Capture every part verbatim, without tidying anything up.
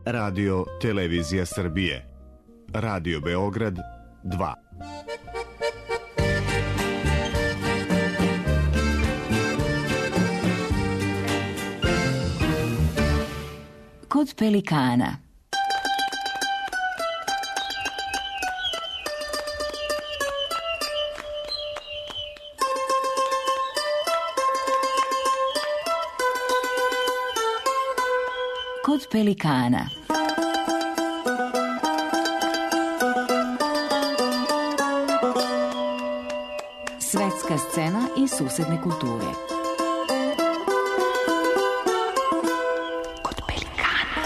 Radio Televizija Srbije, Radio Beograd dva. Kod pelikana. Kod pelikana. Svetska scena i susedne kulture. Kod pelikana.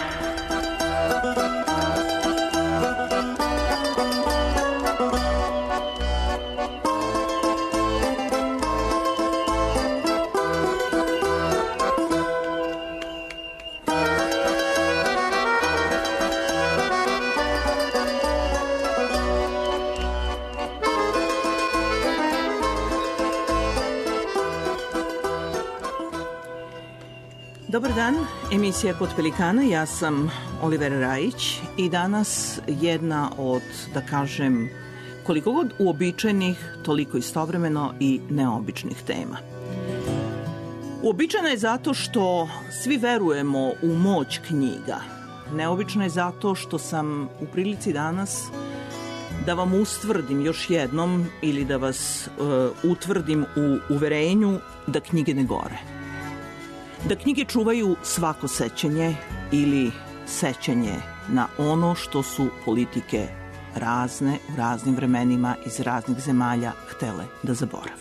Dobar dan, emisija Kod pelikana, ja sam Olivera Rajić i danas jedna od, da kažem, koliko god uobičajenih, toliko istovremeno i neobičnih tema. Uobičajena je zato što svi verujemo u moć knjiga. Neobična je zato što sam u prilici danas da vam ustvrdim još jednom ili da vas uh, utvrdim u uverenju da knjige ne gore. Da knjige čuvaju svako sećanje ili sećanje na ono što su politike razne u raznim vremenima iz raznih zemalja htele da zaborave.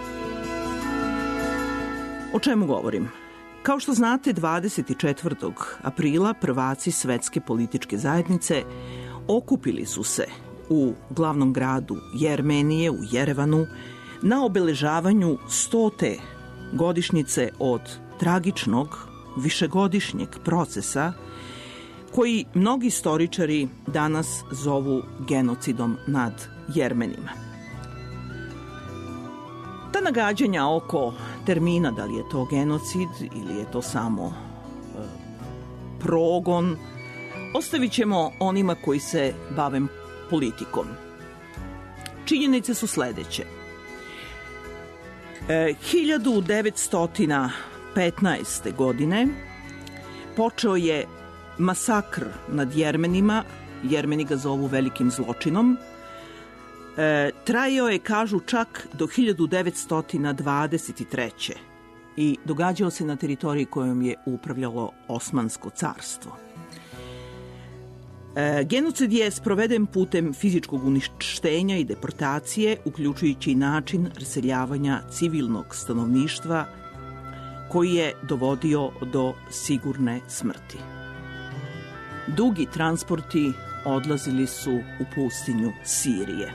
O čemu govorim? Kao što znate, dvadeset četvrtog aprila prvaci Svetske političke zajednice okupili su se u glavnom gradu Jermenije, u Jerevanu, na obeležavanju stote godišnjice od tragičnog višegodišnjeg procesa koji mnogi istoričari danas zovu genocidom nad Jermenima. Ta nagađanja oko termina, da li je to genocid ili je to samo e, progon, ostavit ćemo onima koji se bave politikom. Činjenice su sledeće. E, hiljadu devetsto petnaeste. godine počeo je masakr nad Jermenima, Jermeni ga zovu velikim zločinom, e, trajao je, kažu, čak do hiljadu devetsto dvadeset treće. i događao se na teritoriji kojom je upravljalo Osmansko carstvo. E, genocid je sproveden putem fizičkog uništenja i deportacije, uključujući način raseljavanja civilnog stanovništva koji je dovodio do sigurne smrti. Dugi transporti odlazili su u pustinju Sirije.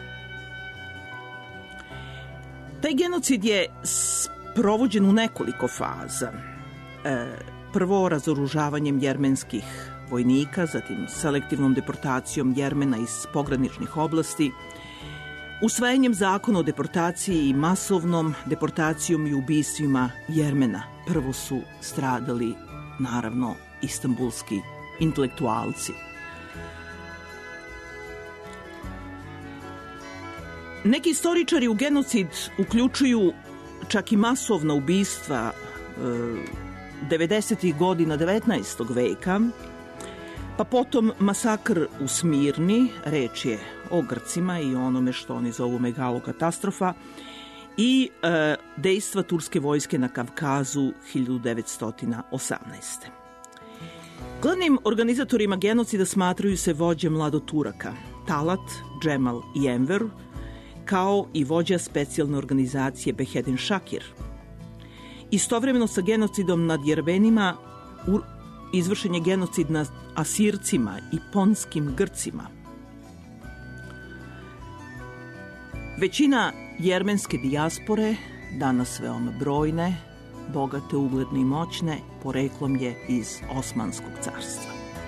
Taj genocid je sprovođen u nekoliko faza. E, prvo razoružavanjem jermenskih vojnika, zatim selektivnom deportacijom Jermena iz pograničnih oblasti, usvajanjem zakona o deportaciji i masovnom deportacijom i ubistvima Jermena. Prvo su stradali, naravno, istambulski intelektualci. Neki istoričari u genocid uključuju čak i masovna ubistva e, devedesetih godina devetnaestog veka, pa potom masakr u Smirni, reč je o Grcima i onome što oni zovu megalokatastrofa, i e, dejstva turske vojske na Kavkazu hiljadu devetsto osamnaeste. Glavnim organizatorima genocida smatraju se vođe mladoturaka Talat, Džemal i Enver, kao i vođa specijalne organizacije Behedin Šakir. Istovremeno sa genocidom nad Jermenima izvršen je genocid nad Asircima i ponskim Grcima. Većina jermenske dijaspore, danas veoma brojne, bogate, ugledne i moćne, poreklom je iz Osmanskog carstva.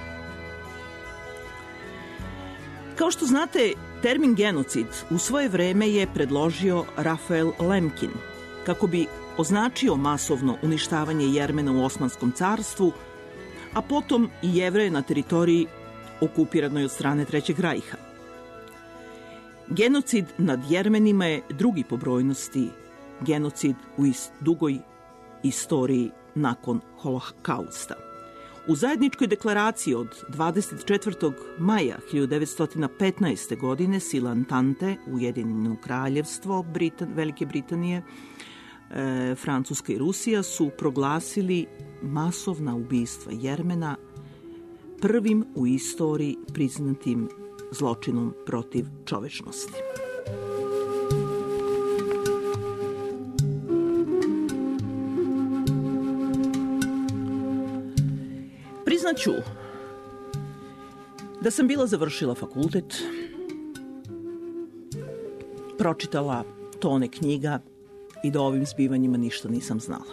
Kao što znate, termin genocid u svoje vreme je predložio Rafael Lemkin kako bi označio masovno uništavanje Jermena u Osmanskom carstvu, a potom i Jevreje na teritoriji okupiranoj od strane Trećeg rajha. Genocid nad Jermenima je drugi po brojnosti genocid u dugoj istoriji nakon Holokausta. U zajedničkoj deklaraciji od dvadeset četvrtog maja hiljadu devetsto petnaeste. godine sile Antante, Ujedinjeno kraljevstvo Britan, Velike Britanije, e, Francuska i Rusija su proglasili masovna ubistva Jermena prvim u istoriji priznatim zločinom protiv čovečnosti. Priznaću da sam bila završila fakultet, pročitala tone knjiga i da o ovim zbivanjima ništa nisam znala.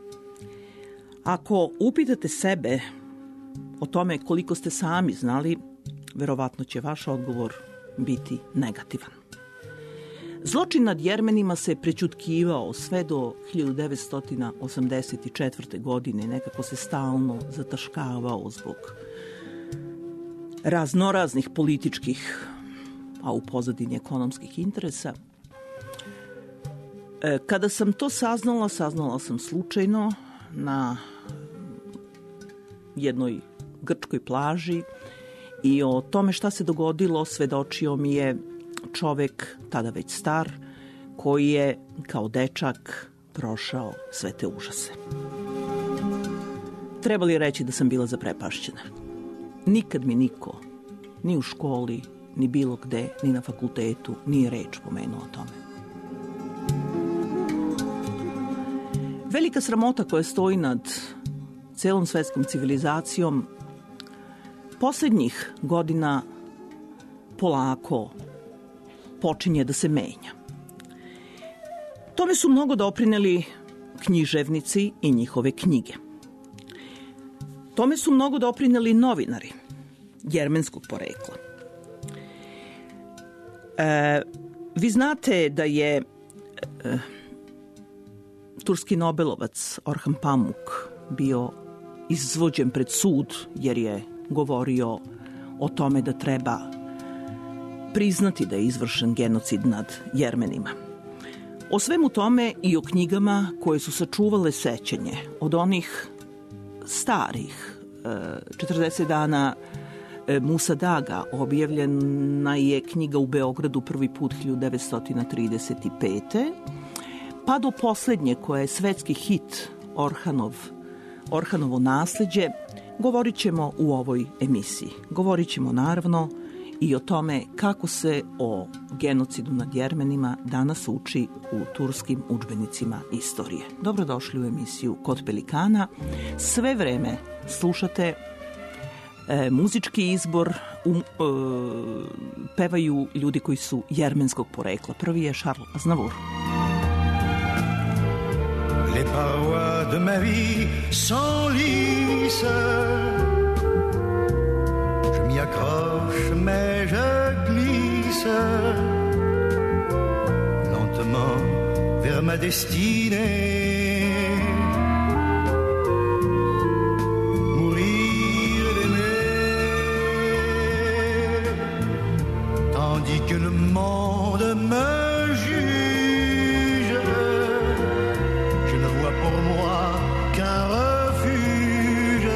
Ako upitate sebe o tome koliko ste sami znali, verovatno će vaš odgovor biti negativan. Zločin nad Jermenima se prećutkivao sve do hiljadu devetsto osamdeset četvrte. godine, nekako se stalno zataškavao zbog raznoraznih političkih, a u pozadini ekonomskih interesa. Kada sam to saznala, saznala sam slučajno na jednoj grčkoj plaži i o tome šta se dogodilo svedočio mi je čovek, tada već star, koji je kao dečak prošao sve te užase. Treba li reći da sam bila zaprepašćena? Nikad mi niko, ni u školi, ni bilo gde, ni na fakultetu, nije reč pomenuo o tome. Velika sramota koja stoji nad celom svetskom civilizacijom poslednjih godina polako počinje da se menja. Tome su mnogo doprineli književnici i njihove knjige. Tome su mnogo doprineli novinari jermenskog porekla. E, vi znate da je e, turski nobelovac Orhan Pamuk bio izvođen pred sud jer je govorio o tome da treba priznati da je izvršen genocid nad Jermenima. O svemu tome i o knjigama koje su sačuvale sećanje od onih starih četrdeset dana Musa Daga, objavljena je knjiga u Beogradu prvi put hiljadu devetsto trideset pete. pa do poslednje koja je svetski hit Orhanov, Orhanovo nasleđe, govorit ćemo u ovoj emisiji. Govorit ćemo naravno i o tome kako se o genocidu nad Jermenima danas uči u turskim udžbenicima istorije. Dobrodošli u emisiju Kod Pelikana. Sve vreme slušate e, muzički izbor, um, e, pevaju ljudi koji su jermenskog porekla. Prvi je Charles Aznavour. Les parois de ma vie s'enlissent, je m'y accroche mais je glisse lentement vers ma destinée. Mourir d'aimer, tandis que le monde me juge, je ne vois pour moi qu'un refuge,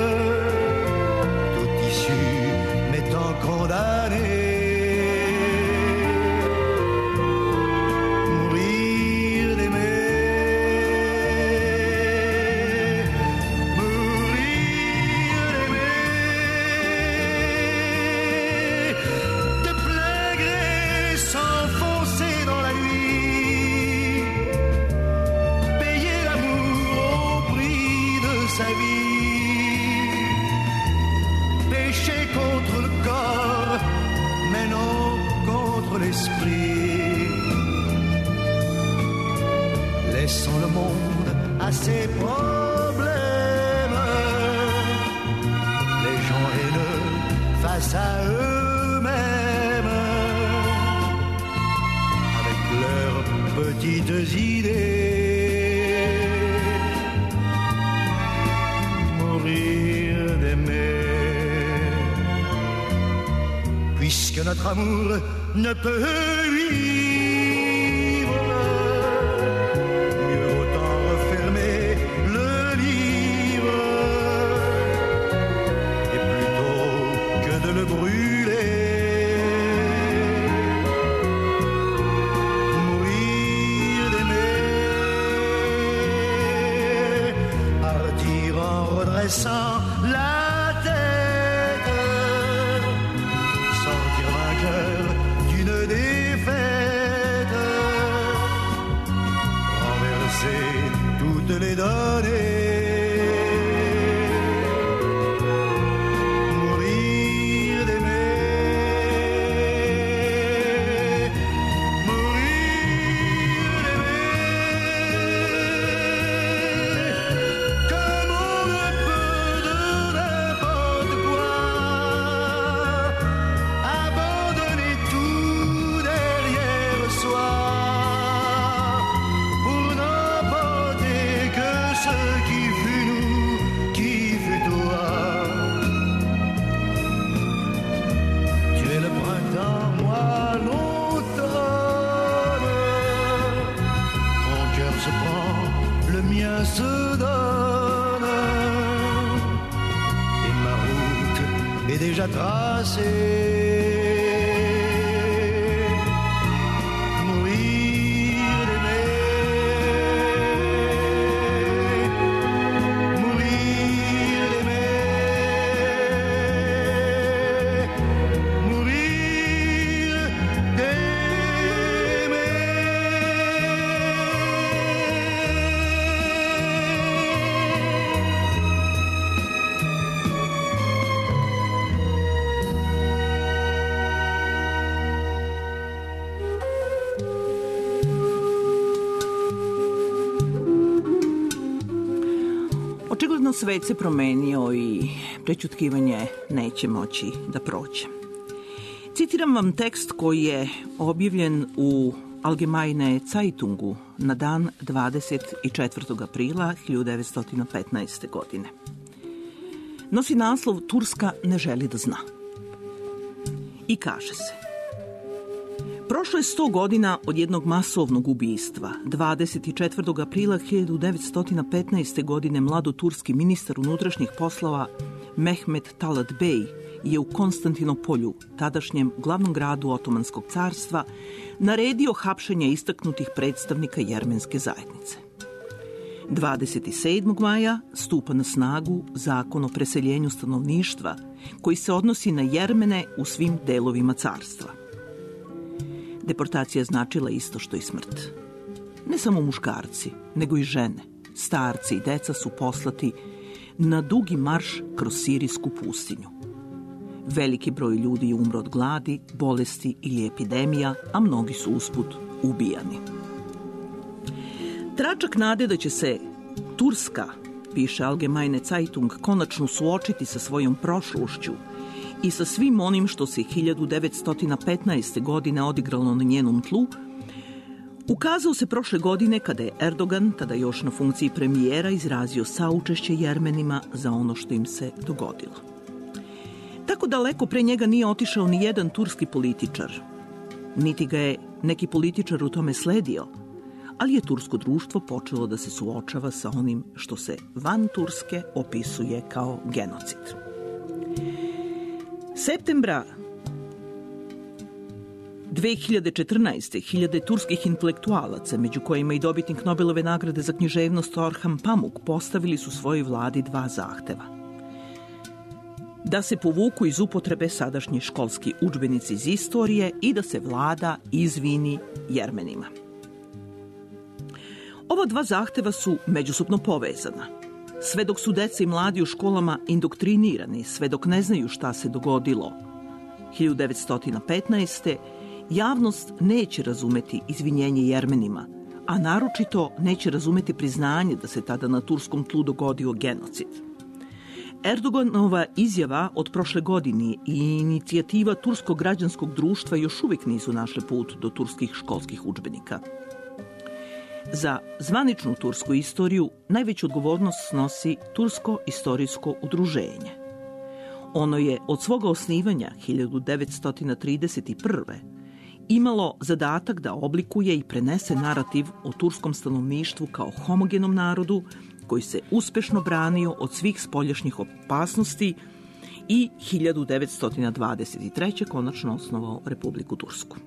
tout issu m'étant condamné. Mourir d'aimer, mourir d'aimer, de plein gré s'enfoncer dans la nuit, payer l'amour au prix de sa vie, pécher contre le corps, mais non contre l'esprit, laissons le monde à ses problèmes, les gens haineux face à eux-mêmes, avec leurs petites idées. Mourir puisque notre amour ne peut vivre, mieux autant refermer le livre, et plutôt que de le brûler, mourir d'aimer, partir en redressant la toutes les données, mourir d'aimer, mourir d'aimer, comme on ne peut de n'importe quoi, abandonner tout derrière soi. Ce qui fut nous, qui fut toi. Tu es le printemps, moi l'automne. Mon cœur se prend, le mien se donne. Et ma route est déjà tracée. Očigledno svet se promenio i prećutkivanje neće moći da prođe. Citiram vam tekst koji je objavljen u Allgemeine Zeitungu na dan dvadeset četvrtog aprila hiljadu devetsto petnaeste. godine. Nosi naslov Turska ne želi da zna. I kaže se: prošlo je sto godina od jednog masovnog ubistva. dvadeset četvrtog aprila hiljadu devetsto petnaeste. godine mladoturski ministar unutrašnjih poslova Mehmet Talat Bey je u Konstantinopolju, tadašnjem glavnom gradu Otomanskog carstva, naredio hapšenje istaknutih predstavnika jermenske zajednice. dvadeset sedmog maja stupa na snagu zakon o preseljenju stanovništva koji se odnosi na Jermene u svim delovima carstva. Deportacija značila isto što i smrt. Ne samo muškarci, nego i žene, starci i deca su poslati na dugi marš kroz sirijsku pustinju. Veliki broj ljudi je umro od gladi, bolesti ili epidemija, a mnogi su usput ubijani. Tračak nade da će se Turska, piše Allgemeine Zeitung, konačno suočiti sa svojom prošlošću i sa svim onim što se hiljadu devetsto petnaeste. godine odigralo na njenom tlu, ukazao se prošle godine kada je Erdogan, tada još na funkciji premijera, izrazio saučešće Jermenima za ono što im se dogodilo. Tako daleko pre njega nije otišao ni jedan turski političar, niti ga je neki političar u tome sledio, ali je tursko društvo počelo da se suočava sa onim što se van Turske opisuje kao genocid. Septembra dve hiljade četrnaeste. hiljade turskih intelektualaca, među kojima i dobitnik Nobelove nagrade za književnost Orhan Pamuk, postavili su svojoj vladi dva zahteva. Da se povuku iz upotrebe sadašnji školski udžbenici iz istorije i da se vlada izvini Jermenima. Ova dva zahteva su međusobno povezana. Sve dok su deca i mladi u školama indoktrinirani, sve dok ne znaju šta se dogodilo hiljadu devetsto petnaeste. javnost neće razumeti izvinjenje Jermenima, a naročito neće razumeti priznanje da se tada na turskom tlu dogodio genocid. Erdoganova izjava od prošle godine i inicijativa Turskog građanskog društva još uvijek nisu našle put do turskih školskih udžbenika. Za zvaničnu tursku istoriju najveću odgovornost snosi Tursko istorijsko udruženje. Ono je od svoga osnivanja hiljadu devetsto trideset prve. imalo zadatak da oblikuje i prenese narativ o turskom stanovništvu kao homogenom narodu koji se uspešno branio od svih spoljašnjih opasnosti i hiljadu devetsto dvadeset treće. konačno osnovao Republiku Tursku.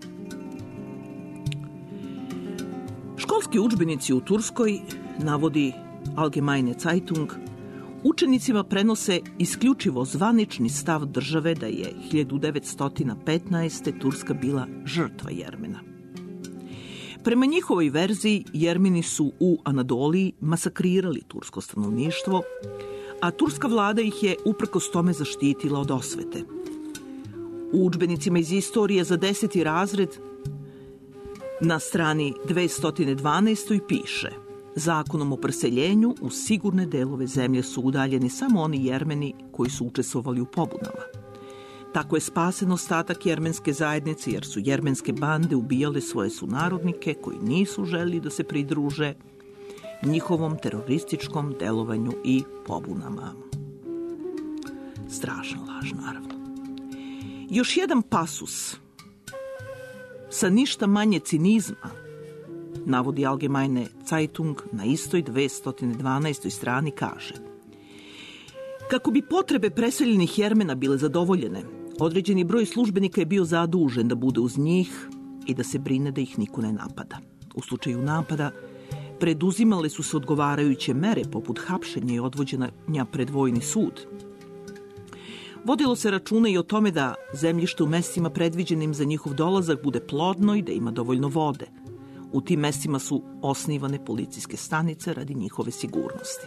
Školski udžbenici u Turskoj, navodi Allgemeine Zeitung, učenicima prenose isključivo zvanični stav države da je hiljadu devetsto petnaeste. Turska bila žrtva Jermena. Prema njihovoj verziji, Jermeni su u Anadoliji masakrirali tursko stanovništvo, a turska vlada ih je uprkos tome zaštitila od osvete. U udžbenicima iz istorije za deseti razred na strani dvesta dvanaest. piše: zakonom o preseljenju u sigurne delove zemlje su udaljeni samo oni Jermeni koji su učestvovali u pobunama. Tako je spasen ostatak jermenske zajednice, jer su jermenske bande ubijale svoje sunarodnike koji nisu želili da se pridruže njihovom terorističkom delovanju i pobunama. Strašna laž, naravno. Još jedan pasus sa ništa manje cinizma, navodi Allgemeine Zeitung na istoj dvesta dvanaestoj. strani, kaže: kako bi potrebe preseljenih Jermena bile zadovoljene, određeni broj službenika je bio zadužen da bude uz njih i da se brine da ih niko ne napada. U slučaju napada preduzimale su se odgovarajuće mere poput hapšenja i odvođenja pred vojni sud. Vodilo se računa i o tome da zemljište u mestima predviđenim za njihov dolazak bude plodno i da ima dovoljno vode. U tim mestima su osnivane policijske stanice radi njihove sigurnosti.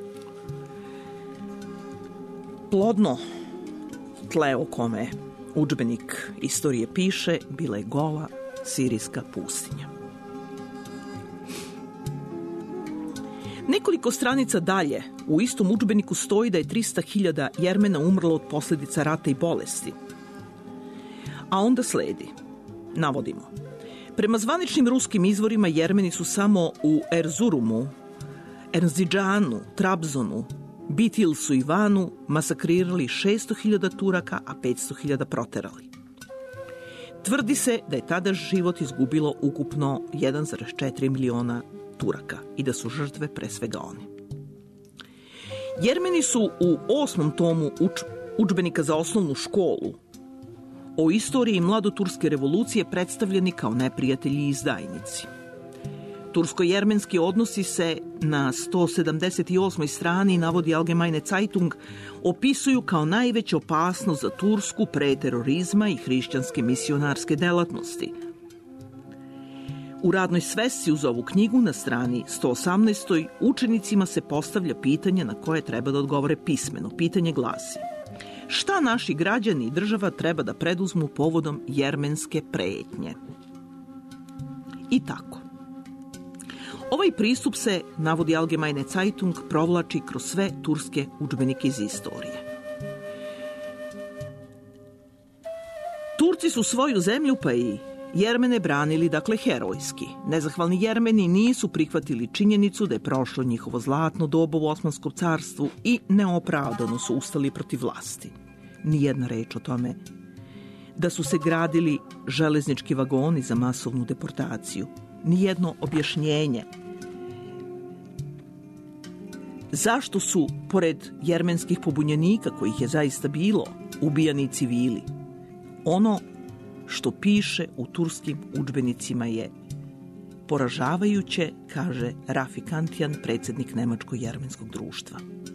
Plodno tle o kome udžbenik istorije piše bila je gola sirijska pustinja. Nekoliko stranica dalje u istom udžbeniku stoji da je trista hiljada Jermena umrlo od posljedica rata i bolesti. A onda sledi, navodimo: prema zvaničnim ruskim izvorima Jermeni su samo u Erzurumu, Ernzidžanu, Trabzonu, Bitilsu i Vanu masakrirali šesto hiljada Turaka, a petsto hiljada proterali. Tvrdi se da je tada život izgubilo ukupno jedan zarez četiri miliona Turaka i da su žrtve pre svega oni. Jermeni su u osmom tomu uč, udžbenika za osnovnu školu o istoriji mladoturske revolucije predstavljeni kao neprijatelji i izdajnici. Tursko-jermenski odnosi se na sto sedamdeset osmoj. strani, navodi Allgemeine Zeitung, opisuju kao najveća opasnost za Tursku pre terorizma i hrišćanske misionarske delatnosti. U radnoj svesci uz ovu knjigu na strani sto osamnaest. učenicima se postavlja pitanje na koje treba da odgovore pismeno. Pitanje glasi: šta naši građani i država treba da preduzmu povodom jermenske pretnje? I tako. Ovaj pristup se, navodi Allgemeine Zeitung, provlači kroz sve turske udžbenike iz istorije. Turci su svoju zemlju, pa i Jermene, branili, dakle, herojski. Nezahvalni Jermeni nisu prihvatili činjenicu da je prošlo njihovo zlatno doba u Osmanskom carstvu i neopravdano su ustali protiv vlasti. Nijedna reč o tome da su se gradili železnički vagoni za masovnu deportaciju. Nijedno objašnjenje zašto su, pored jermenskih pobunjenika, kojih je zaista bilo, ubijani civili. Ono što piše u turskim udžbenicima je poražavajuće, kaže Rafi Kantijan, predsjednik Nemačko-jermenskog društva.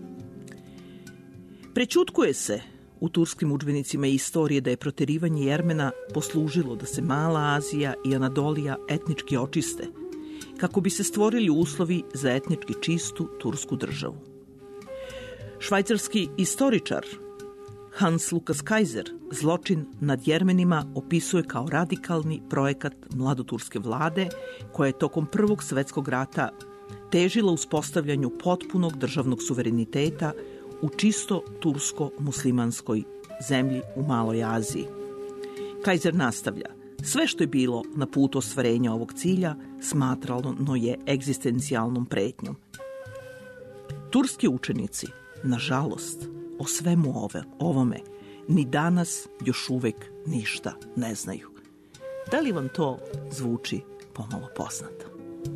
Prećutkuje se u turskim udžbenicima istorije da je proterivanje Jermena poslužilo da se Mala Azija i Anadolija etnički očiste, kako bi se stvorili uslovi za etnički čistu tursku državu. Švajcarski istoričar Hans Lukas Kaiser zločin nad Jermenima opisuje kao radikalni projekat mladoturske vlade koja je tokom Prvog svjetskog rata težila uspostavljanju potpunog državnog suvereniteta u čisto tursko-muslimanskoj zemlji u Maloj Aziji. Kaiser nastavlja: sve što je bilo na putu ostvarenja ovog cilja smatrano je egzistencijalnom pretnjom. Turski učenici, nažalost, o svemu ove, ovome ni danas još uvek ništa ne znaju. Da li vam to zvuči pomalo poznato?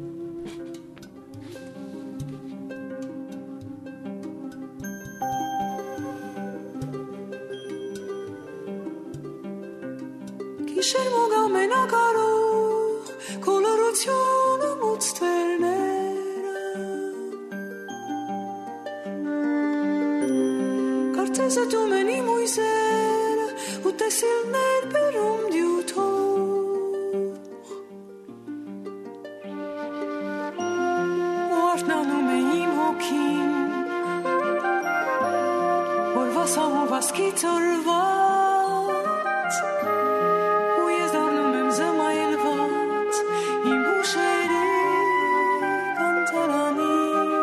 Chi scermoga me na caro colorazione muzternera Cartesa tu meni muisera u tesil ner perum diuto Oartnanu menim hokim Orva samu vaskitorvat Ujezdavnu mem zamajelvat I bušere kantarani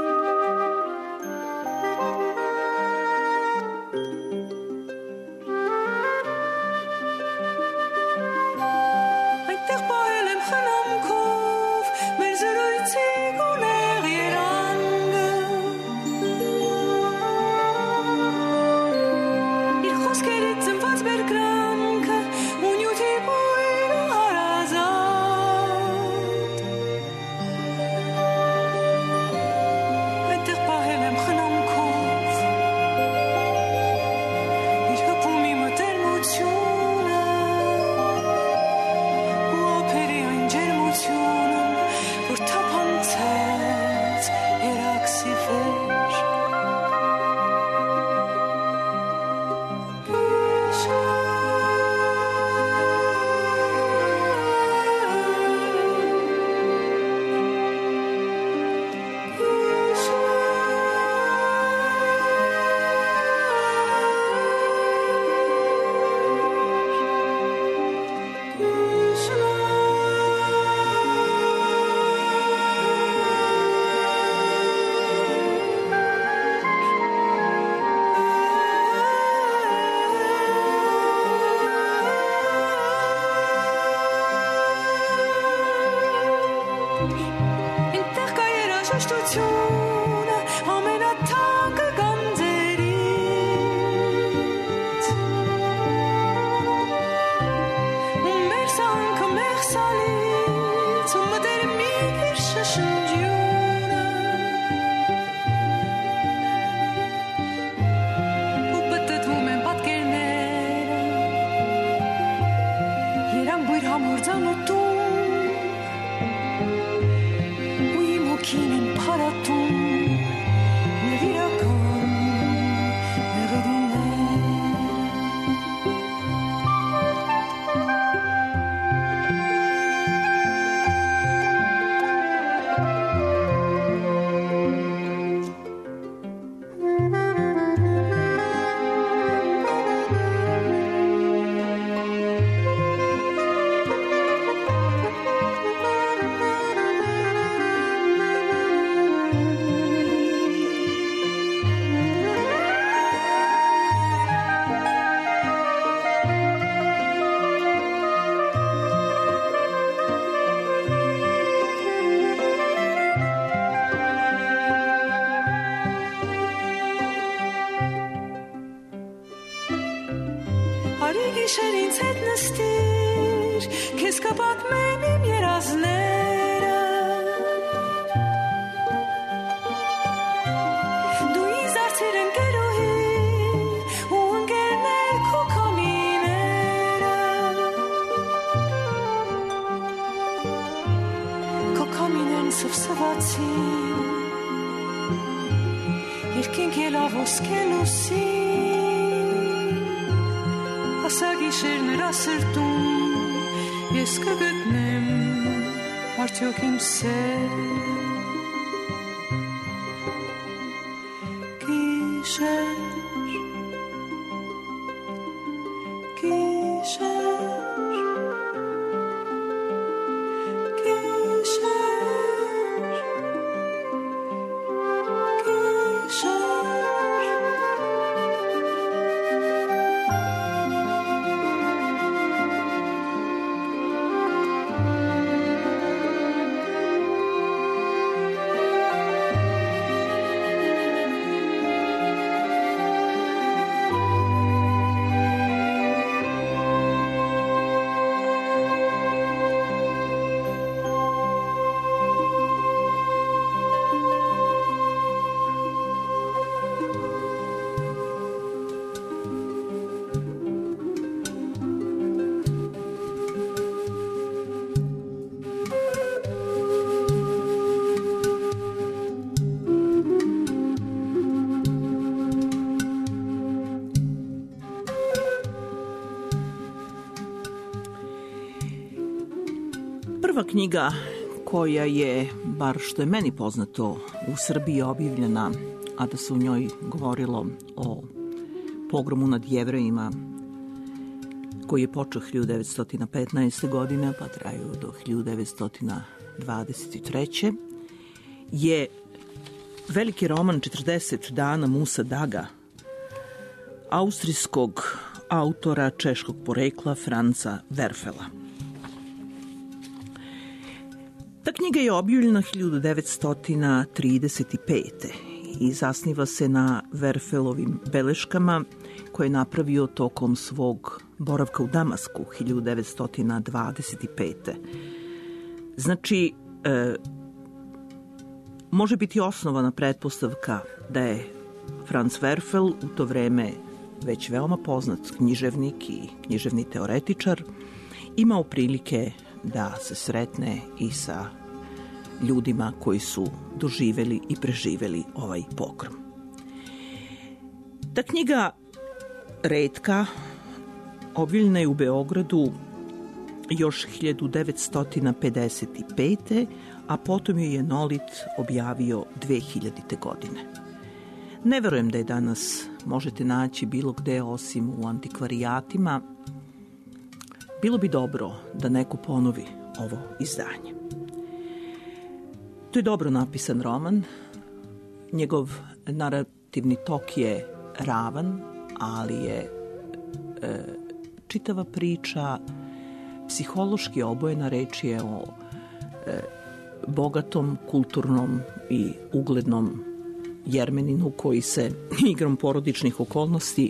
Այնտեղ պահել եմ խնամքով մեր զրույցի գունեղ երանգը Իր խոսքերից ծնված բերկրանքը ու նյութի բույրը հարազատ Այնտեղ պահել եմ խնամքով իր հպումի մտերմությունը ու ափերի այն ջերմությունը որ թափանցեց երակսի վեր Այնտեղ կա երաժշտությունը ամենաթանկը գանձերից ու մեր սանքը մեղսալից ու մտերմիկ իր շշնջյունը ու պտտվում են պատկերները երան բույր համարձանոտում ու իմ հոգին են փարատում նվիրական մեղեդիներ Արի գիշեր ինձ հետ նստիր Քեզ կպատմեմ իմ երազները Դու ինձ դարձիր ընկերուհի ու ընկերներ քո քամիները Քո քամիներն սվսվացին Երկինք ելավ ոսկե լուսին Ասա գիշեր նրա սրտում ես կգտնեմ արդյոք իմ սեր Գիշեր Գիշեր Prva knjiga koja je, bar što je meni poznato, u Srbiji objavljena, a da se u njoj govorilo o pogromu nad Jevrejima, koji je počeo hiljadu devetsto petnaeste. godine, pa traju do hiljadu devetsto dvadeset treće. je veliki roman četrdeset dana Musa Daga, austrijskog autora češkog porekla Franza Werfela. Ta knjiga je objavljena hiljadu devetsto trideset pete. i zasniva se na Werfelovim beleškama koje je napravio tokom svog boravka u Damasku hiljadu devetsto dvadeset pete. Znači, e, može biti osnovana pretpostavka da je Franz Werfel u to vreme već veoma poznat književnik i književni teoretičar, imao prilike da se sretne i sa ljudima koji su doživeli i preživeli ovaj pogrom. Ta knjiga retka objavljena je u Beogradu još hiljadu devetsto pedeset pete. a potom ju je Nolit objavio dve hiljadite. godine. Ne verujem da je danas možete naći bilo gde osim u antikvarijatima. Bilo bi dobro da neko ponovi ovo izdanje. To je dobro napisan roman. Njegov narativni tok je ravan, ali je e, čitava priča psihološki obojena. Reč je o e, bogatom, kulturnom i uglednom Jermeninu koji se igrom porodičnih okolnosti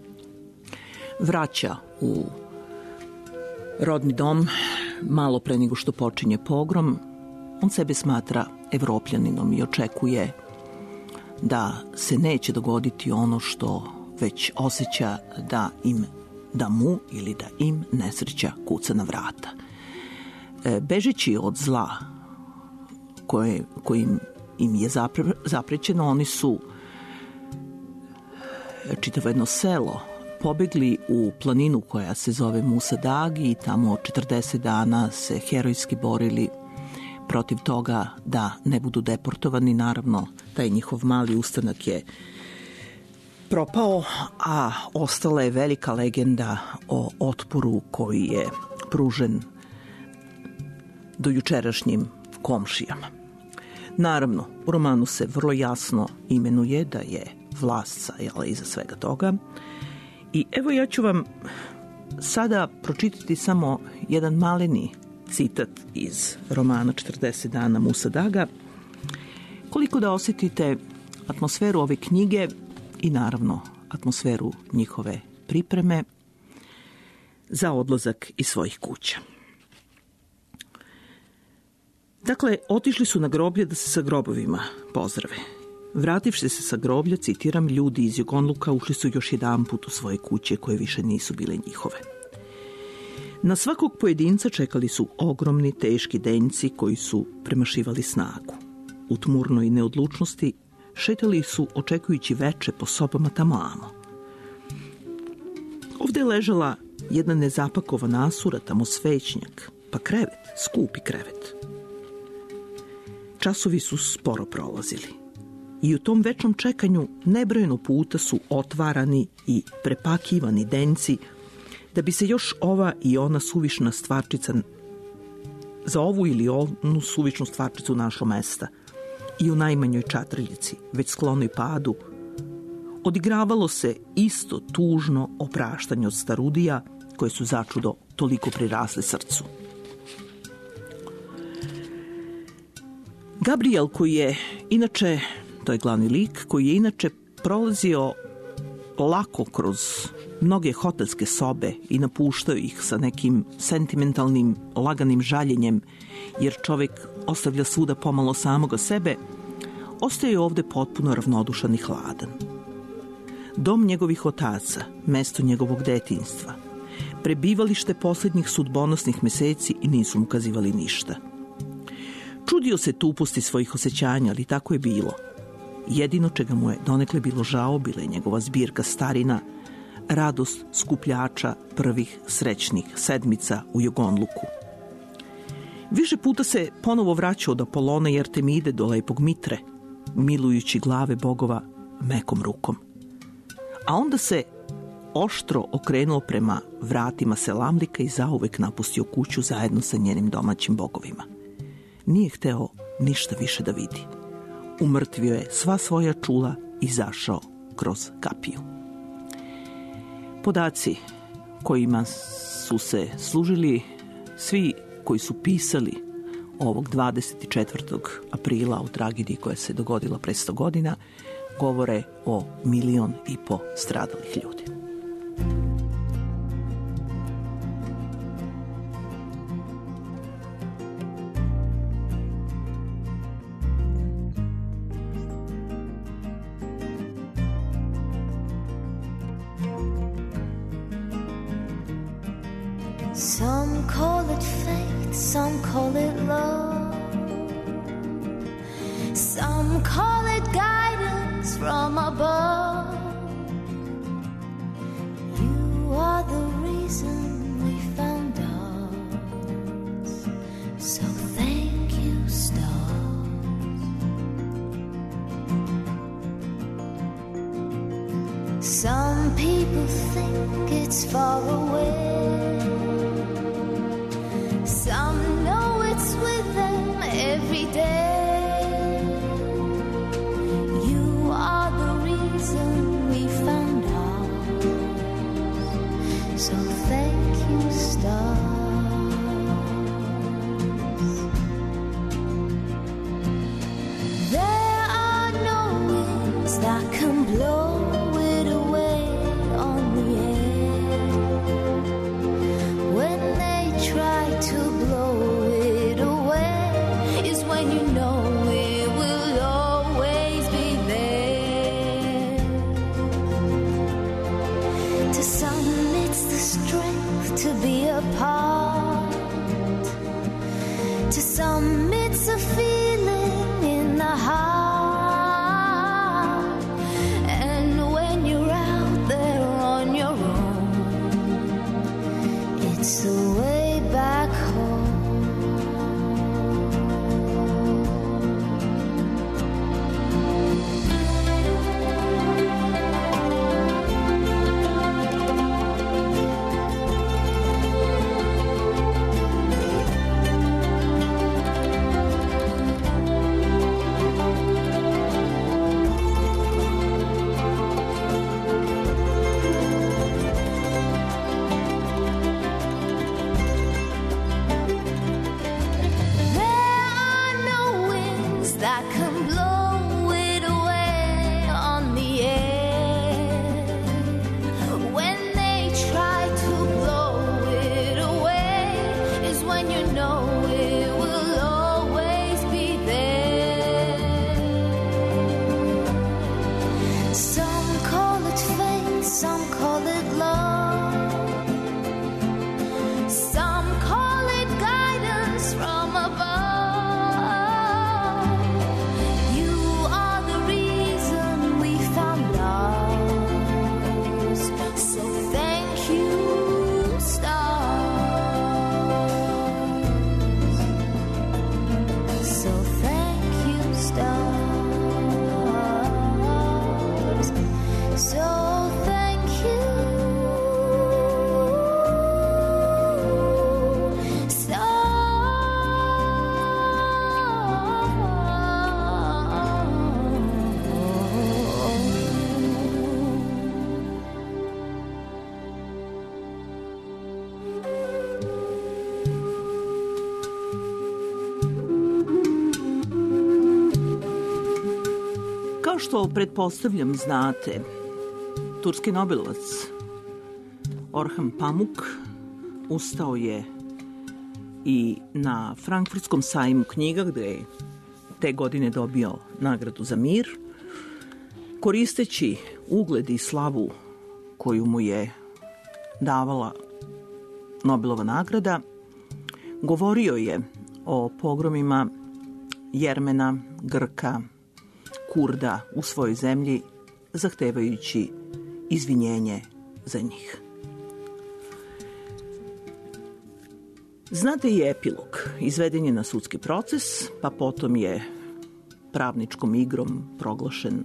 vraća u rodni dom malo pre nego što počinje pogrom. On sebe smatra Evropljaninom i očekuje da se neće dogoditi ono što već osjeća da im, da mu ili da im nesreća kuca na vrata. E, bežeći od zla koje, kojim im je zapre, zaprećeno, oni su čitavo jedno selo pobegli u planinu koja se zove Musa Dagi i tamo četrdeset dana se herojski borili protiv toga da ne budu deportovani. Naravno, taj njihov mali ustanak je propao, a ostala je velika legenda o otporu koji je pružen do jučerašnjim komšijama. Naravno, u romanu se vrlo jasno imenuje da je vlast stajala iza svega toga. I evo ja ću vam sada pročitati samo jedan maleni citat iz romana četrdeset dana Musa Daga, koliko da osjetite atmosferu ove knjige i naravno atmosferu njihove pripreme za odlazak iz svojih kuća. Dakle, otišli su na groblje da se sa grobovima pozdrave. Vrativši se sa groblja, citiram, ljudi iz Jogonluka ušli su još jedan put u svoje kuće koje više nisu bile njihove. Na svakog pojedinca čekali su ogromni, teški denjci koji su premašivali snagu. U tmurnoj neodlučnosti šetali su očekujući veče po sobama tamo-amo. Ovde je ležala jedna nezapakovana asura, tamo svećnjak, pa krevet, skupi krevet. Časovi su sporo prolazili i u tom večnom čekanju nebrojeno puta su otvarani i prepakivani denjci da bi se još ova i ona suvišna stvarčica za ovu ili onu suvišnu stvarčicu našlo mesta i u najmanjoj čatrljici, već sklonoj padu, odigravalo se isto tužno opraštanje od starudija koje su začudo toliko prirasle srcu. Gabriel, koji je inače, to je glavni lik, koji je inače prolazio lako kroz mnoge hotelske sobe i napuštao ih sa nekim sentimentalnim, laganim žaljenjem, jer čovjek ostavlja svuda pomalo samoga sebe, ostaje ovde potpuno ravnodušan i hladan. Dom njegovih otaca, mesto njegovog detinjstva, prebivalište posljednjih sudbonosnih meseci i nisu mu kazivali ništa. Čudio se tuposti svojih osjećanja, ali tako je bilo. Jedino čega mu je donekle bilo žao bila je njegova zbirka starina, radost skupljača prvih srećnih sedmica u Jogonluku. Više puta se ponovo vraćao od Apolona i Artemide do lepog Mitre, milujući glave bogova mekom rukom. A onda se oštro okrenuo prema vratima Selamlika i zauvek napustio kuću zajedno sa njenim domaćim bogovima. Nije hteo ništa više da vidi. Umrtvio je sva svoja čula i izašao kroz kapiju. Podaci kojima su se služili svi koji su pisali ovog dvadeset četvrtog aprila o tragediji koja se dogodila pre sto godina govore o milion i po stradalih ljudi. Some call it fate, some call it love, some call it guidance from above. You are the reason we found us, so thank you, stars. Some people think it's far away, some know it's with them every day. You are the reason we found out, so thank you, stars. There are no winds that can blow it away on the air. When they try to blow it away is when you know it will always be there. To some it's the strength to be apart, to some it's a feeling in the heart. And when you're out there on your own, it's the way back home. That can blow it away on the air. When they try to blow it away is when you know it will always be there. Some call it fate, some call it love, some call it guidance from above. Kao što pretpostavljam znate, turski nobelovac Orhan Pamuk ustao je i na Frankfurtskom sajmu knjiga, gde je te godine dobio nagradu za mir, koristeći ugled i slavu koju mu je davala Nobelova nagrada, govorio je o pogromima Jermena, Grka, Kurda u svojoj zemlji, zahtevajući izvinjenje za njih. Znate i epilog. Izveden je na sudski proces, pa potom je pravničkom igrom proglašen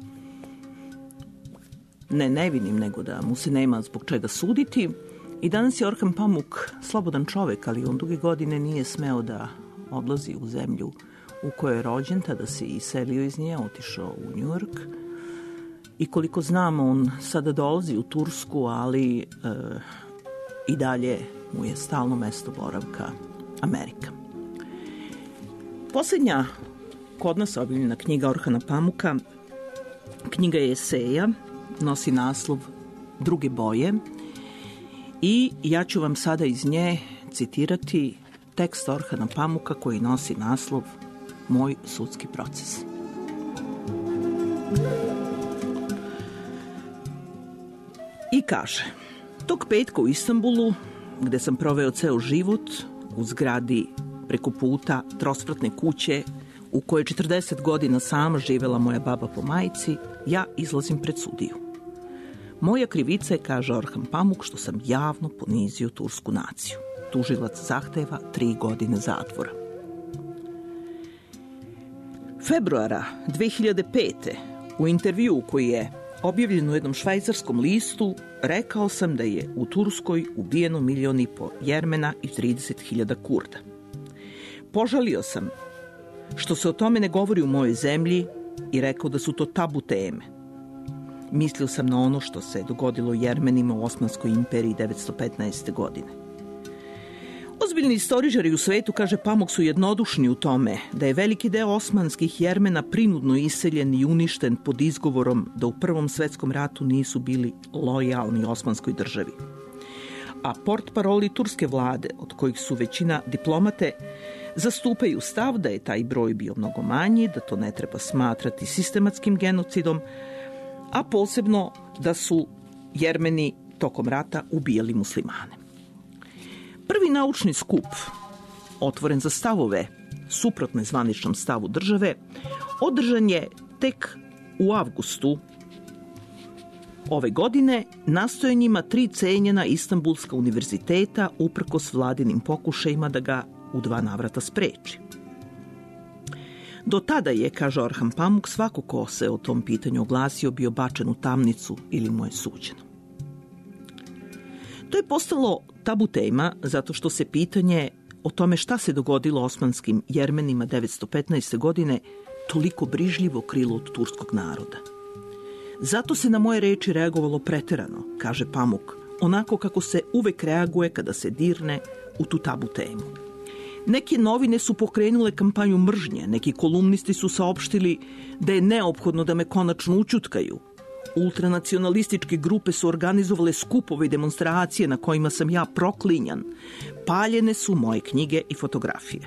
ne nevinim, nego da mu se nema zbog čega suditi. I danas je Orhan Pamuk slobodan čovek, ali on duge godine nije smeo da odlazi u zemlju u kojoj je rođen, tada se iselio iz nje, otišao u Njujork. I koliko znamo, on sada dolazi u Tursku, ali e, i dalje mu je stalno mesto boravka Amerika. Posljednja kod nas objavljena knjiga Orhana Pamuka, knjiga je eseja, nosi naslov Druge boje i ja ću vam sada iz nje citirati tekst Orhana Pamuka koji nosi naslov Moj sudski proces. I kaže: tog petka u Istanbulu, gde sam proveo ceo život, u zgradi preko puta trospratne kuće u kojoj četrdeset godina sama živela moja baba po majci, ja izlazim pred sudiju. Moja krivica je, kaže Orhan Pamuk, što sam javno ponizio tursku naciju. Tužilac zahteva tri godine zatvora. Februara dve hiljade pete. u intervju koji je objavljen u jednom švajcarskom listu, rekao sam da je u Turskoj ubijeno milion i po Jermena i trideset hiljada Kurda. Požalio sam što se o tome ne govori u mojoj zemlji i rekao da su to tabu teme. Mislio sam na ono što se dogodilo Jermenima u Osmanskoj imperiji devetsto petnaeste. godine. Ozbiljni istoričari u svetu, kaže Pamuk, su jednodušni u tome da je veliki deo osmanskih Jermena prinudno iseljen i uništen pod izgovorom da u Prvom svetskom ratu nisu bili lojalni osmanskoj državi. A portparoli turske vlade, od kojih su većina diplomate, zastupaju stav da je taj broj bio mnogo manji, da to ne treba smatrati sistematskim genocidom, a posebno da su Jermeni tokom rata ubijali muslimane. Prvi naučni skup, otvoren za stavove suprotne zvaničnom stavu države, održan je tek u avgustu ove godine nastojanjima tri cenjena Istanbulska univerziteta uprkos vladinim pokušajima da ga u dva navrata spreči. Do tada je, kaže Orhan Pamuk, svako ko se o tom pitanju oglasio bio bačen u tamnicu ili mu je suđeno. To je postalo tabu tema zato što se pitanje o tome šta se dogodilo osmanskim Jermenima devetsto petnaeste. godine toliko brižljivo krilo od turskog naroda. Zato se na moje reči reagovalo preterano, kaže Pamuk, onako kako se uvek reaguje kada se dirne u tu tabu temu. Neke novine su pokrenule kampanju mržnje, neki kolumnisti su saopštili da je neophodno da me konačno ućutkaju. Ultranacionalističke grupe su organizovale skupove i demonstracije na kojima sam ja proklinjan. Paljene su moje knjige i fotografije.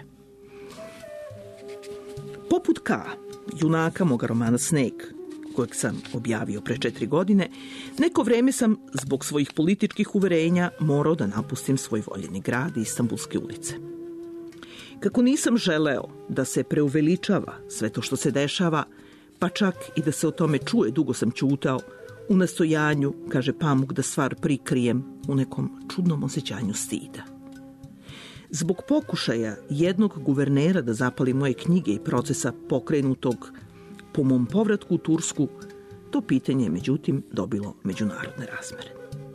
Poput K, junaka moga romana Sneg, kojeg sam objavio pre četiri godine, neko vreme sam zbog svojih političkih uverenja morao da napustim svoj voljeni grad i Istanbulske ulice. Kako nisam želeo da se preuveličava sve to što se dešava, pa čak i da se o tome čuje, dugo sam ćutao, u nastojanju, kaže Pamuk, da stvar prikrijem u nekom čudnom osjećanju stida. Zbog pokušaja jednog guvernera da zapali moje knjige i procesa pokrenutog po mom povratku u Tursku, to pitanje je međutim dobilo međunarodne razmere.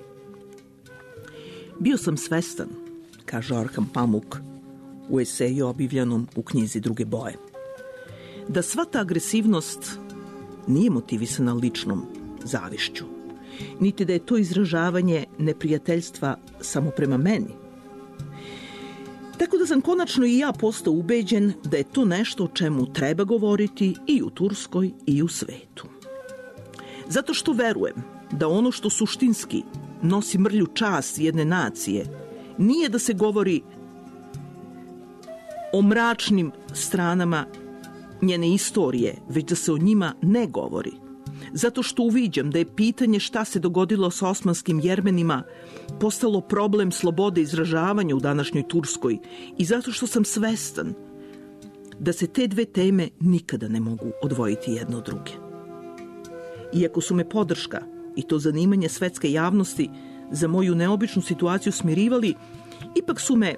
Bio sam svestan, kaže Orhan Pamuk u eseju objavljenom u knjizi Druge boje, da sva ta agresivnost nije motivisana ličnom zavišću, niti da je to izražavanje neprijateljstva samo prema meni. Tako da sam konačno i ja postao ubeđen da je to nešto o čemu treba govoriti i u Turskoj i u svetu. Zato što verujem da ono što suštinski nosi mrlju čast jedne nacije nije da se govori o mračnim stranama njene istorije, već da se o njima ne govori. Zato što uviđam da je pitanje šta se dogodilo sa osmanskim Jermenima postalo problem slobode izražavanja u današnjoj Turskoj i zato što sam svestan da se te dve teme nikada ne mogu odvojiti jedno od druge. Iako su me podrška i to zanimanje svetske javnosti za moju neobičnu situaciju smirivali, ipak su me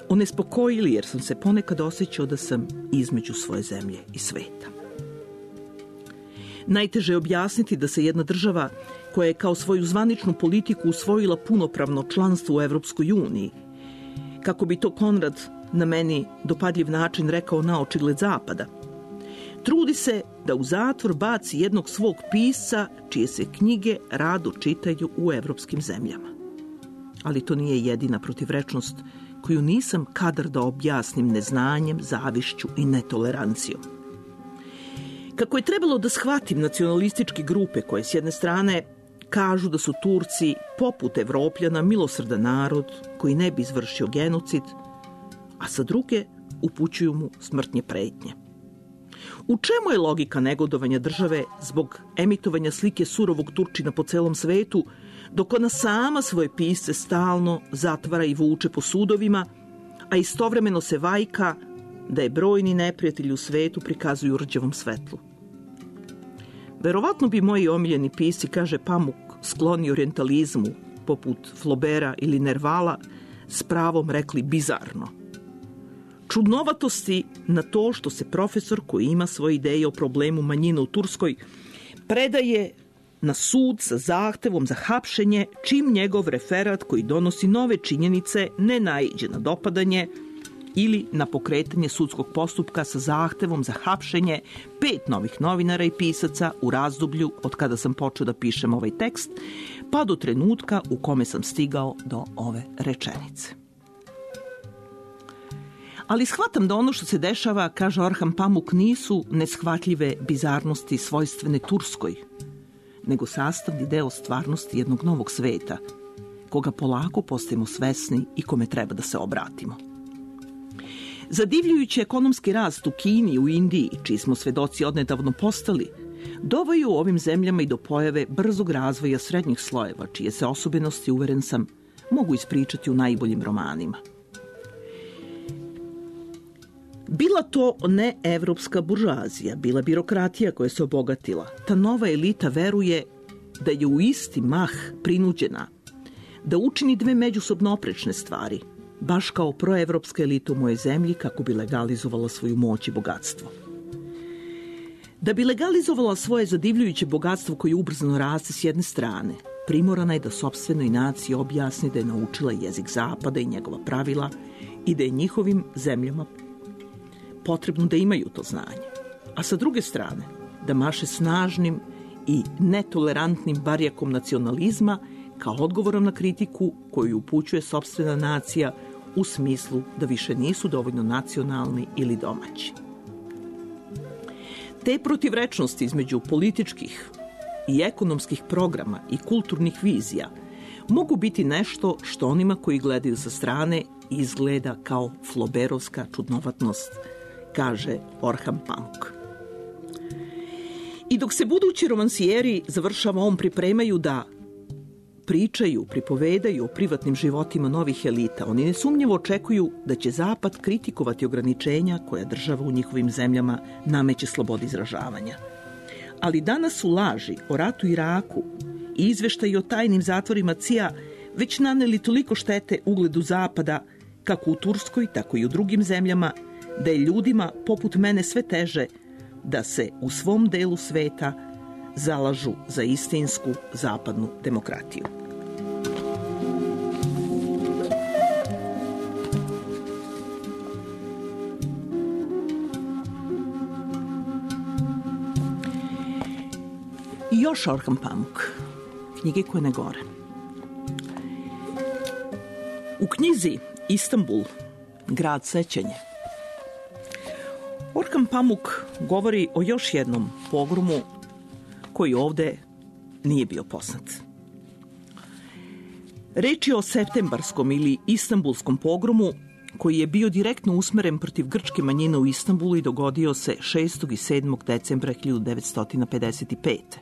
onespokojili jer sam se ponekad osjećao da sam između svoje zemlje i sveta. Najteže je objasniti da se jedna država koja je kao svoju zvaničnu politiku usvojila punopravno članstvo u Evropskoj uniji, kako bi to Konrad na meni dopadljiv način rekao na očigled zapada, trudi se da u zatvor baci jednog svog pisca čije se knjige rado čitaju u evropskim zemljama. Ali to nije jedina protivrečnost koju nisam kadar da objasnim neznanjem, zavišću i netolerancijom. Kako je trebalo da shvatim nacionalističke grupe koje s jedne strane kažu da su Turci poput Evropljana milosrdan narod koji ne bi izvršio genocid, a sa druge upućuju mu smrtnje pretnje. U čemu je logika negodovanja države zbog emitovanja slike surovog Turčina po celom svetu, dok ona sama svoje pisce stalno zatvara i vuče po sudovima, a istovremeno se vajka da je brojni neprijatelji u svetu prikazuju u rđavom svetlu? Verovatno bi moji omiljeni pisci, kaže Pamuk, skloni orijentalizmu, poput Flaubera ili Nervala, s pravom rekli bizarno. Čudnovatosti na to što se profesor koji ima svoje ideje o problemu manjina u Turskoj predaje na sud sa zahtevom za hapšenje čim njegov referat koji donosi nove činjenice ne naiđe na dopadanje ili na pokretanje sudskog postupka sa zahtevom za hapšenje pet novih novinara i pisaca u razdoblju od kada sam počeo da pišem ovaj tekst, pa do trenutka u kome sam stigao do ove rečenice. Ali shvatam da ono što se dešava, kaže Orhan Pamuk, nisu neshvatljive bizarnosti svojstvene Turskoj, nego sastavni deo stvarnosti jednog novog sveta, koga polako postajemo svesni i kome treba da se obratimo. Zadivljujući ekonomski rast u Kini i u Indiji, čiji smo svedoci odnedavno postali, dovaju u ovim zemljama i do pojave brzog razvoja srednjih slojeva, čije se osobenosti, uveren sam, mogu ispričati u najboljim romanima. Bila to ne evropska buržoazija, bila birokratija koja se obogatila. Ta nova elita veruje da je u isti mah prinuđena da učini dve međusobno oprečne stvari, baš kao proevropska elita u mojoj zemlji, kako bi legalizovala svoju moć i bogatstvo. Da bi legalizovala svoje zadivljujuće bogatstvo koje ubrzano raste s jedne strane, primorana je da sopstvenoj naciji objasni da je naučila jezik zapada i njegova pravila i da je njihovim zemljama potrebno da imaju to znanje. A sa druge strane, da maše snažnim i netolerantnim barjakom nacionalizma kao odgovorom na kritiku koju upućuje sopstvena nacija u smislu da više nisu dovoljno nacionalni ili domaći. Te protivrečnosti između političkih i ekonomskih programa i kulturnih vizija mogu biti nešto što onima koji gledaju sa strane izgleda kao Flauberovska čudnovatnost, kaže Orhan Pamuk. I dok se budući romansijeri, završava on, pripremaju da pričaju, pripovedaju o privatnim životima novih elita, oni nesumnjivo očekuju da će Zapad kritikovati ograničenja koja država u njihovim zemljama nameće slobodi izražavanja. Ali danas su laži o ratu u Iraku i izveštaji o tajnim zatvorima C I A već naneli toliko štete ugledu Zapada, kako u Turskoj, tako i u drugim zemljama, da je ljudima poput mene sve teže da se u svom delu sveta zalažu za istinsku zapadnu demokratiju. I još Orhan Pamuk, knjige koje ne gore. U knjizi Istanbul, grad sećanja, Orhan Pamuk govori o još jednom pogromu koji ovde nije bio poznat. Reč je o septembarskom ili istanbulskom pogromu koji je bio direktno usmeren protiv grčke manjine u Istanbulu i dogodio se šestog i sedmog decembra hiljadu devetsto pedeset pete.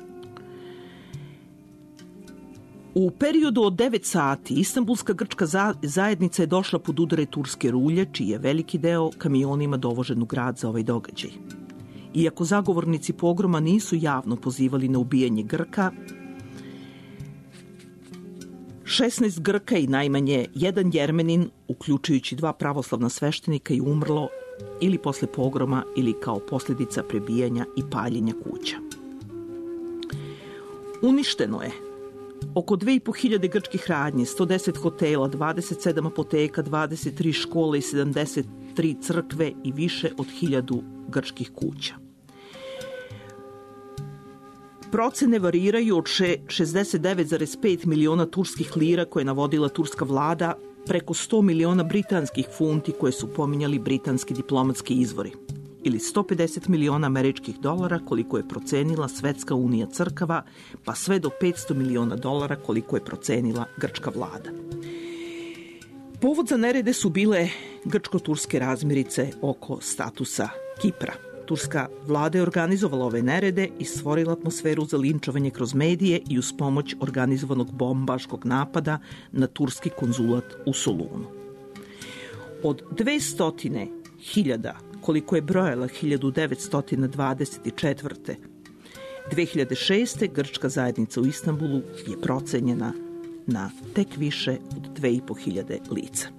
U periodu od devet sati istanbulska grčka zajednica je došla pod udare turske rulje, čiji je veliki deo kamionima dovožen u grad za ovaj događaj. Iako zagovornici pogroma nisu javno pozivali na ubijanje Grka, šesnaest Grka i najmanje jedan Jermenin, uključujući dva pravoslavna sveštenika, je umrlo ili posle pogroma ili kao posljedica prebijanja i paljenja kuća. Uništeno je oko dve i po hiljade grčkih radnji, sto deset hotela, dvadeset sedam apoteka, dvadeset tri škole i sedamdeset tri crkve i više od hiljadu grčkih kuća. Procene variraju od šezdeset devet zarez pet miliona turskih lira koje je navodila turska vlada preko sto miliona britanskih funti koje su pominjali britanski diplomatski izvori, ili sto pedeset miliona američkih dolara koliko je procenila Svetska unija crkava, pa sve do petsto miliona dolara koliko je procenila grčka vlada. Povod za nerede su bile grčko-turske razmirice oko statusa Kipra. Turska vlada je organizovala ove nerede i stvorila atmosferu za linčovanje kroz medije i uz pomoć organizovanog bombaškog napada na turski konzulat u Solunu. Od dvesta hiljada, koliko je brojala hiljadu devetsto dvadeset četvrte. dve hiljade šeste. grčka zajednica u Istanbulu je procenjena na tek više od dve i po hiljade lica.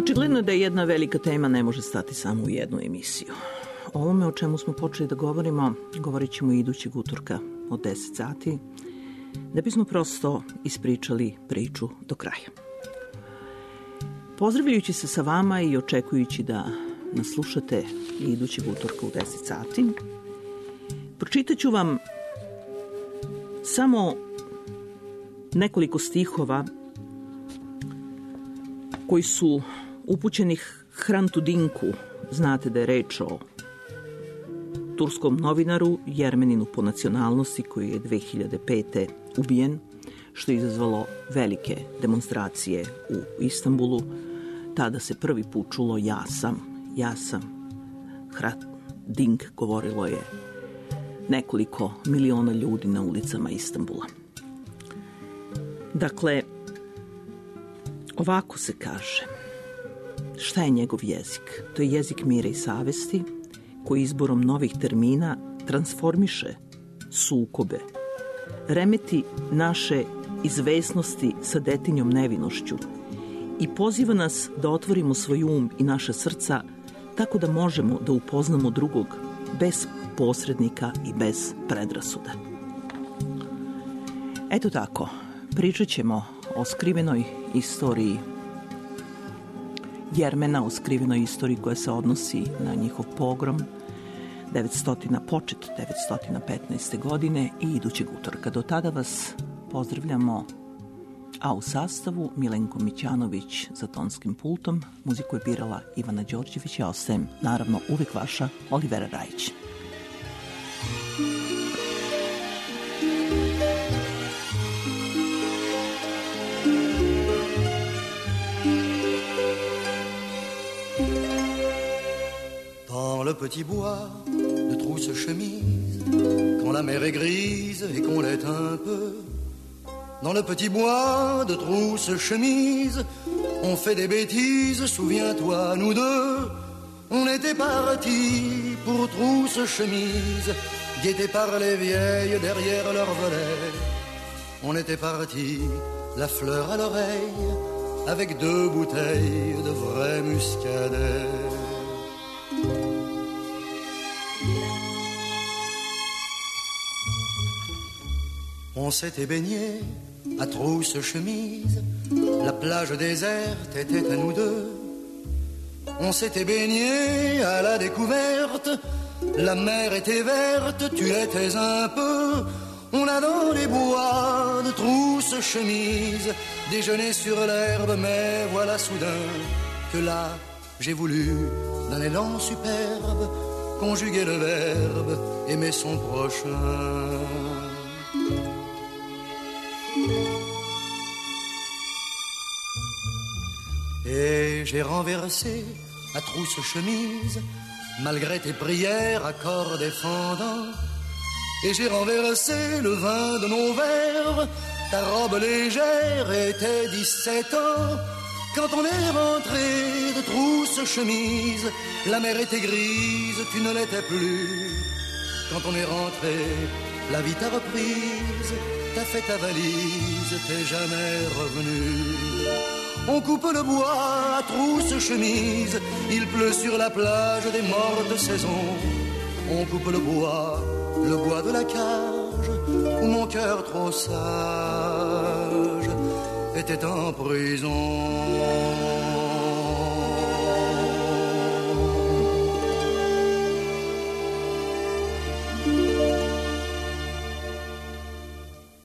Očigledno je da jedna velika tema ne može stati samo u jednu emisiju. O ovome o čemu smo počeli da govorimo, govorit ćemo idućeg utorka od deset sati, da bismo prosto ispričali priču do kraja. Pozdravljajući se sa vama i očekujući da nas slušate idućeg utorka u deset sati, pročitat ću vam samo nekoliko stihova koji su upućeni Hrantu Dinku. Znate da je reč o turskom novinaru, Jermeninu po nacionalnosti, koji je dve hiljade pete. ubijen, što je izazvalo velike demonstracije u Istanbulu. Tada se prvi put čulo ja sam, ja sam Hrant Dink, govorilo je nekoliko miliona ljudi na ulicama Istanbula. Dakle, ovako se kaže. Šta je njegov jezik? To je jezik mira i savesti, koji izborom novih termina transformiše sukobe, remeti naše izvesnosti sa detinjom nevinošću i poziva nas da otvorimo svoj um i naša srca tako da možemo da upoznamo drugog bez posrednika i bez predrasuda. Eto tako, pričat ćemo o skrivenoj istoriji Jermena, o skrivenoj istoriji koja se odnosi na njihov pogrom devetsto, počet devetsto petnaeste. godine i idućeg utorka. Do tada vas pozdravljamo, a u sastavu Milenko Mićanović za tonskim pultom, muziku je birala Ivana Đorđević, ja ostajem naravno uvek vaša Olivera Rajić. Dans le petit bois de trousse-chemise, quand la mer est grise et qu'on l'est un peu, dans le petit bois de trousse-chemise, on fait des bêtises, souviens-toi, nous deux, on était partis pour trousse-chemise, guettés par les vieilles derrière leur volet. On était partis, la fleur à l'oreille, avec deux bouteilles de vrai muscadet. On s'était baigné à trousse-chemise, la plage déserte était à nous deux. On s'était baigné à la découverte, la mer était verte, tu étais un peu. On a dans les bois de trousse-chemise déjeuné sur l'herbe, mais voilà soudain que là j'ai voulu, d'un élan superbe, conjuguer le verbe, aimer son prochain. Et j'ai renversé à trousse-chemise, malgré tes prières à corps défendant. Et j'ai renversé le vin de nos verres, ta robe légère était dix-sept ans. Quand on est rentré de trousse-chemise, la mer était grise, tu ne l'étais plus. Quand on est rentré, la vie t'a reprise, t'as fait ta valise, t'es jamais revenu. On coupe le bois à trousse-chemise, il pleut sur la plage des mortes saisons. On coupe le bois, le bois de la cage, où mon cœur trop sage était en prison.